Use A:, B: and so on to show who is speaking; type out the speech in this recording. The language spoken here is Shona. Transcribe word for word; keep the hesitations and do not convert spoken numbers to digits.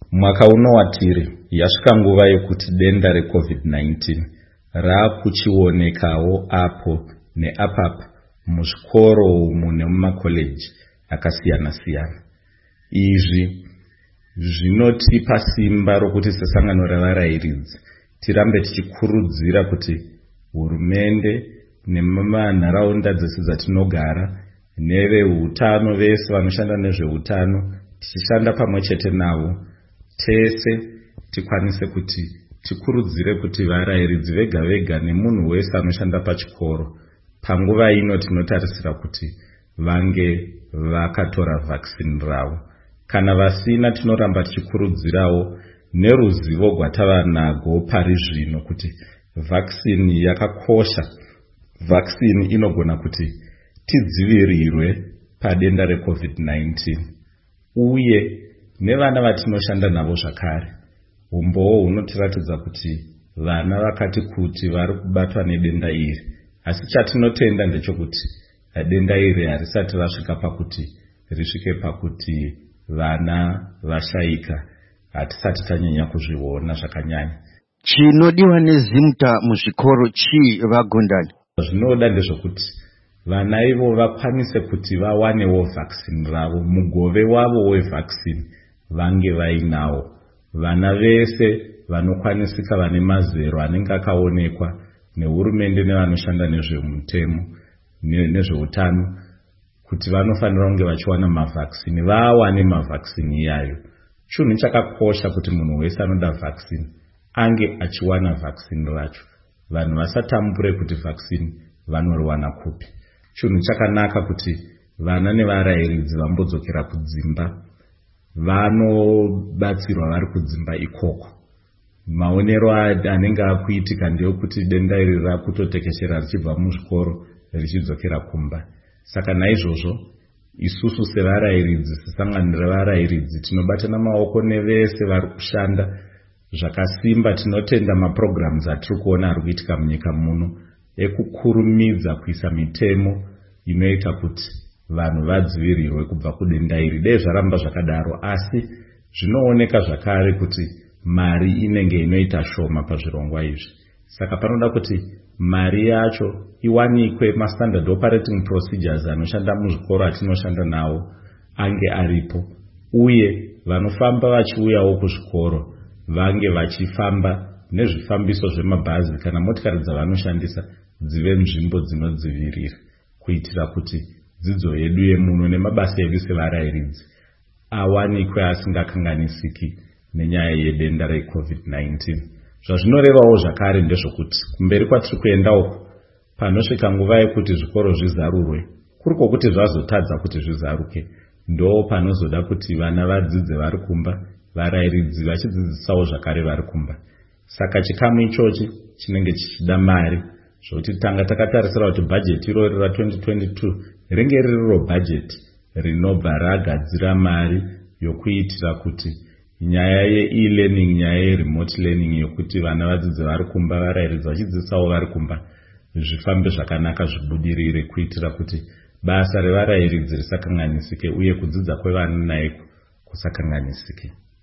A: Mwaka uno watiri yasvika nguva yekuti denda recovid nineteen raakuchionekawo apo neapapa muzvikoro umu nemumakoleji akasiyana siyana. Izvi zvinotipa simba rokuti sesangano revarairidzi tirambe tichikurudzira kuti hurumende nemanharaunda dzese dzatinogara neveutano vese vanoshanda nezveutano tichishanda pamwe chete navo tese tikwanise kuti tikurudzire kuti varairidzi vega vega nemunhu wese anoshanda pachikoro panguva ino tinotarisira kuti vange vakatora vaccine ravo. Kana vasina tinoramba tichikurudzirawo neruzivo rwatava narwo pari zvino kuti vaccine yakakosha. Vaccine inogona kuti tidzivirirwe padenda recovid nineteen uye nevana vatinoshanda navo zvakare. Umbowo hunotiratidza kuti vana vakati kuti vari kubatwa nedenda iri, asi chatinotenda ndechekuti denda iri harisati rasvika pakuti risvike pakuti vana vashaika. Hatisati tanyanya kuzviona zvakanyanya.
B: Chinodiwa nezimta muzvikoro chii vagondani?
A: Zvinoda ndezvokuti vana ivo vakwanise kuti vawanewo vaccine ravo, mugove wavo wevaccine vange vainawo. Vana vese vanokwanisika vane mazero anenge akaonekwa nehurumende nevanoshanda nezvemutemo nezveutano kuti vanofanira kunge vachiwana mavaccine, vawane mavaccine iyayo. Chinhu chakakosha kuti munhu wese anoda vaccine ange achiwana vaccine racho. Vanhu vasatambure kuti vaccine vanoriwana kupi. Chinhu chakanaka kuti vana nevarairidzi vambodzokera kudzimba vanobatsirwa vari kudzimba ikoko. Maonero anenge akuitika ndeyekuti denda iri rakutotekeshera richibva muzvikoro richidzokera kumba. Saka naizvozvo isusu sevarairidzi, sesangano revarairidzi, tinobatana maoko nevese vari kushanda zvakasimba. Tinotenda maprograms atiri kuona ari kuitika munyika muno ekukurumidza kuisa mitemo inoita kuti vanhu vadzivirirwe kubva kudenda iri. Dei zvaramba zvakadaro, asi zvinooneka zvakare kuti mari inenge inoita shoma pazvirongwa izvi. Saka panoda kuti mari yacho iwanikwe, mastandard operating procedures anoshanda muzvikoro atinoshanda nawo ange aripo, uye vanofamba vachiuyawo kuzvikoro vange vachifamba nezvifambiso zvemabhazi kana motikari dzavanoshandisa dzive nzvimbo dzinodzivirira, kuitira kuti dzidzo yedu yemuno nemabasa edu sevarairidzi awanikwe asingakanganisiki nenyaya yedenda recovid nineteen. Zvazvinorevawo zvakare ndezvokuti kumberi kwatiri kuenda uko panosvika nguva yekuti zvikoro zvizarurwe, kuri kwokuti zvazotadza kuti zvizaruke, ndo panozoda kuti vana vadzidze vari kumba, varairidzi vachidzidzisawo zvakare vari kumba. Saka chikamu ichochi chinenge chichida mari, zvokuti tanga takatarisira kuti bhajeti irori ra twenty twenty-two ringe ririro bhajeti rinobva ragadzira mari yokuitira kuti nyaya ye-e-learning, nyaya ye-remote learning yokuti vana vadzidze vari kumba, varairidzi vachidzidzisawo vari kumba, zvifambe zvakanaka, zvibudirire, kuitira kuti basa revarairidzi risakanganisike uye kudzidza kwevana naiko kusakanganisike.